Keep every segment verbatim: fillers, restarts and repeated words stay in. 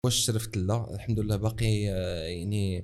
واش شرفت لا الحمد لله باقي يعني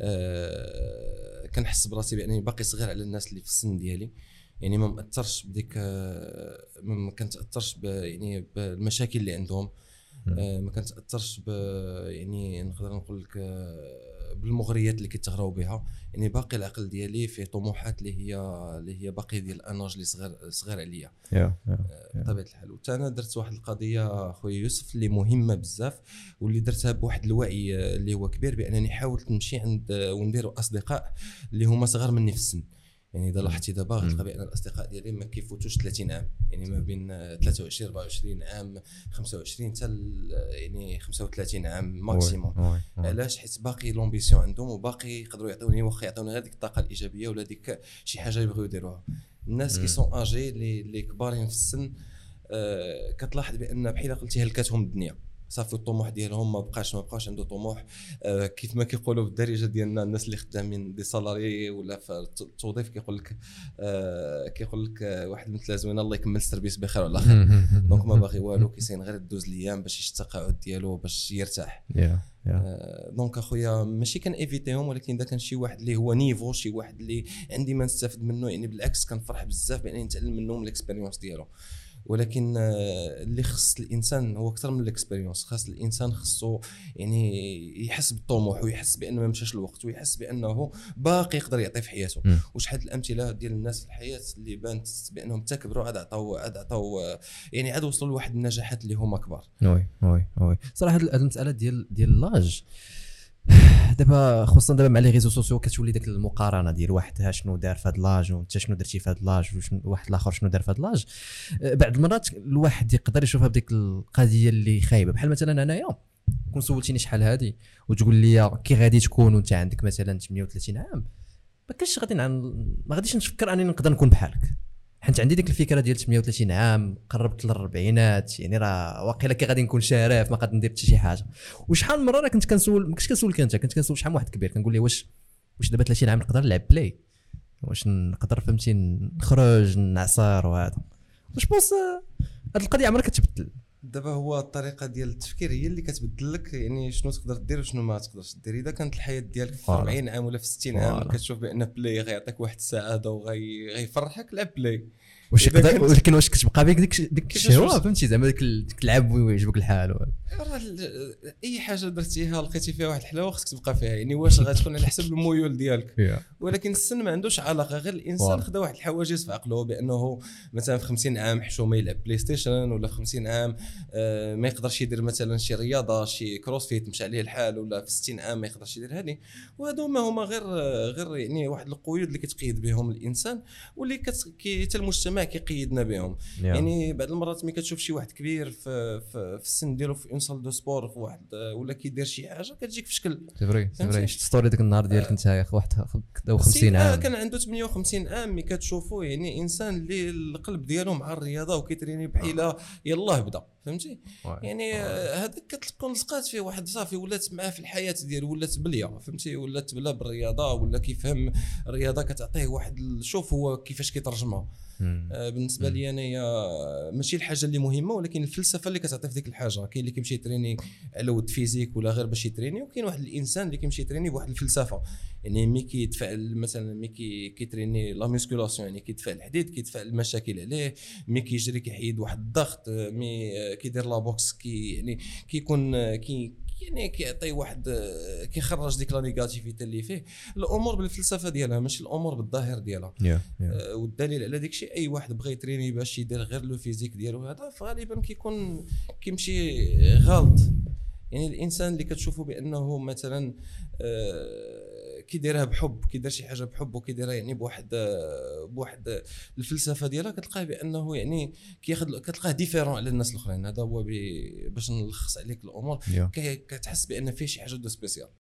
آه كنحس براسي بانني باقي صغير على الناس اللي في السن ديالي، يعني ما مأثرش بديك آه ما كنتأثرش يعني بالمشاكل اللي عندهم، آه ما كنتأثرش ب يعني نقدر نقول لك آه بالمغريات اللي كيتغراو بها، يعني باقي العقل ديالي فيه طموحات اللي هي اللي هي باقي ديال الاناج اللي صغير صغير عليا بطبيعه الحال. وتا انا درت واحد القضيه خويا يوسف اللي مهمه بزاف واللي درتها بواحد الوعي اللي هو كبير، بانني حاولت نمشي عند وندير اصدقاء اللي هما صغار مني في السن. يعني اذا لاحظتي دابا غتلقى بان الاصدقاء ديالي ما كيفوتوش ثلاثين عام، يعني ما بين ثلاثة وعشرين أربعة وعشرين عام خمسة وعشرين حتى يعني خمسة وثلاثين عام ماكسيموم. علاش؟ حيت باقي لومبيسيون عندهم وباقي يقدروا يعطوني واخا يعطوني غير ديك الطاقه الايجابيه ولا ديك شي حاجه يبغيو يديروها. الناس كي سون اجي اللي اللي كبارين في السن آه كتلاحظ بان بحال قلتي هلكاتهم الدنيا، صافي الطموح ديالهم ما بقاش ما بقاش عنده طموح. آه كيف ما كيقولوا بالدارجه ديالنا الناس اللي خدامين دي سالاري ولا في التوظيف كيقول لك آه كيقول لك آه واحد مثل زوين الله يكمل السيرفيس بخير وعلى خير. دونك ما باغي والو، كيسين غير دوز الايام باش يشد التقاعد ديالو باش يرتاح. آه دونك اخويا ماشي كان ايفيتيهم، ولكن اذا كان شي واحد اللي هو نيفو، شي واحد اللي عندي ما نستافد منه، يعني بالعكس كنفرح بزاف بانني نتعلم منه من الاكسبيريونس ديالو. ولكن اللي خص الانسان هو اكثر من الاكسبيريونس، خاص الانسان خصو يعني يحس بالطموح ويحس بانه ما مشاش الوقت ويحس بانه باقي يقدر يعطي في حياته. وشحال الامثله ديال الناس في الحياه اللي بانت بانهم تكبروا عاد عطاو عاد عطاو يعني عاد وصلوا لواحد النجاحات اللي هما كبار. وي وي وي صراحه هذه المساله ديال ديال لاج دابا خصوصا دابا مع لي ريزو سوسيو كتولي داك المقارنه ديال واحد ها شنو دار في هاد لاج وانت شنو درتي في هاد لاج وواحد الاخر شنو دار في هاد لاج. بعض المرات الواحد يقدر يشوفها بديك القضيه اللي خايبه، بحال مثلا انايا كون سولتيني شحال هادي وتقول لي كي غادي تكون وانت عندك مثلا ثمانية وثلاثين عام، ما كاينش غادي ما غاديش نفكر انني نقدر نكون بحالك، حيت عندي ديك الفكره ديال ثمانية وثلاثين عام قربت للأربعينات، يعني راه واقيلا كي غادي نكون شارف ما غادي ندير حتى شي حاجه. وشحال من مره راه كنت كنسول ما كنتش كنسولك انت، كنت كنسول شحال من واحد كبير كنقول ليه واش واش دابا ثلاثين عام نقدر نلعب بلاي، واش نقدر فهمتي نخرج نعصر وهذا. واش بوس هاد القضيه عمرها كتبدل. دابا هو الطريقه ديال التفكير هي اللي كتبدل لك يعني شنو تقدر دير وشنو ما تقدرش دير. اذا كانت الحياه ديالك في أربعين عام ولا في ستين عام كتشوف بان بلاي غيعطيك واحد السعاده وغيفرحك، لعب بلاي. واش يقدر ولكن واش كتبقى بك ديك ديك الشهوه فهمتي زعما ديك تلعب ويعجبك الحال؟ راه اي حاجه درتيها لقيتي فيها واحد الحلاوه خصك تبقى فيها، يعني واش غتكون على حسب الميول ديالك. ولكن السن ما عندوش علاقه، غير الانسان خدا واحد الحواجز في عقله بانه مثلا في خمسين عام حشومه يلعب بلاي ستيشن، ولا في خمسين عام آه ما يقدرش يدير مثلا شي رياضه شي كروسفيت مشى عليه الحال، ولا في ستين عام ما يقدرش يدير هذه. وهذو ما هما غير غير يعني واحد القيود اللي كتقيد بهم الانسان واللي كي حتى المجتمع كيقيدنا بهم. yeah. يعني بعض المرات ملي كتشوف شي واحد كبير في في, في السن ديالو في اون سال دو سبور في واحد ولا كيدير شي حاجه كتجيك في شكل سي فري سي فري. شفت ستوري داك النهار ديالك انت يا اخي واحد خمسين عام كان عنده ثمانية وخمسين عام، ملي كتشوفوا يعني انسان اللي القلب ديالو مع الرياضه وكيتريني بحيله يلاه بدا فهمتي. يعني هذاك كتكون لصقات فيه واحد صافي ولات معاه في الحياه ديالو، ولات بليه فهمتي، ولات بلا بالرياضه ولا كيفهم الرياضه كتعطيه واحد شوف هو كيفاش كيترجمها. آه بالنسبه لي انايا ماشي الحاجه اللي مهمه، ولكن الفلسفه اللي كتعطي في ديك الحاجه. كاين اللي كيمشي يتريني على ود فيزيك ولا غير باش يتريني، وكاين واحد الانسان اللي كيمشي يتريني بواحد الفلسفه. يعني ملي كيتفاعل مثلا ملي كي كيتريني لا ميسكولاسيون يعني كيدفع الحديد كيدفع المشاكل عليه، ملي كيجري كيحيد واحد الضغط، مي كيدير لا بوكس كي يعني كيكون كي يعني كيعطي واحد كيخرج ديك لا نيجاتيفيتي اللي فيه. الامور بالفلسفه ديالها ماشي الامور بالظاهر ديالها. yeah, yeah. آه والدليل على داك الشيء اي واحد بغى يتريني باش يدير غير لو فيزيك ديالو هذا فغالبا كيكون كيمشي غلط. يعني الانسان اللي كتشوفه بانه مثلا آه كيديرها بحب، كيدير شي حاجه بحب وكيديرها يعني بواحد بواحد الفلسفه ديالها، كتلقاه بانه يعني كياخذ كتلقاه ديفيرون على الناس الاخرين. هذا هو باش نلخص عليك الامور. yeah. كتحس بان فيه شي حاجه دو سبيسيال.